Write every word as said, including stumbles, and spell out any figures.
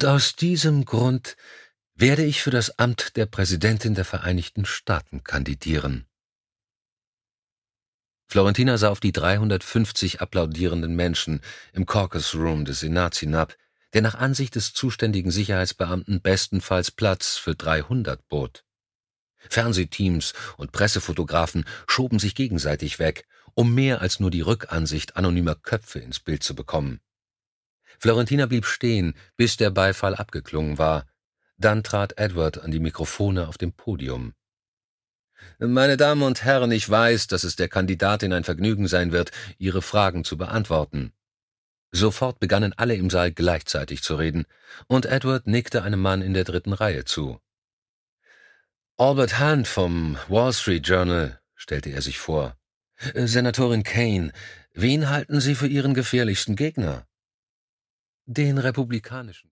Und aus diesem Grund werde ich für das Amt der Präsidentin der Vereinigten Staaten kandidieren. Florentina sah auf die dreihundertfünfzig applaudierenden Menschen im Caucus Room des Senats hinab, der nach Ansicht des zuständigen Sicherheitsbeamten bestenfalls Platz für dreihundert bot. Fernsehteams und Pressefotografen schoben sich gegenseitig weg, um mehr als nur die Rückansicht anonymer Köpfe ins Bild zu bekommen. Florentina blieb stehen, bis der Beifall abgeklungen war. Dann trat Edward an die Mikrofone auf dem Podium. »Meine Damen und Herren, ich weiß, dass es der Kandidatin ein Vergnügen sein wird, Ihre Fragen zu beantworten.« Sofort begannen alle im Saal gleichzeitig zu reden, und Edward nickte einem Mann in der dritten Reihe zu. »Albert Hunt vom Wall Street Journal«, stellte er sich vor. »Senatorin Kaine, wen halten Sie für Ihren gefährlichsten Gegner?« »Den republikanischen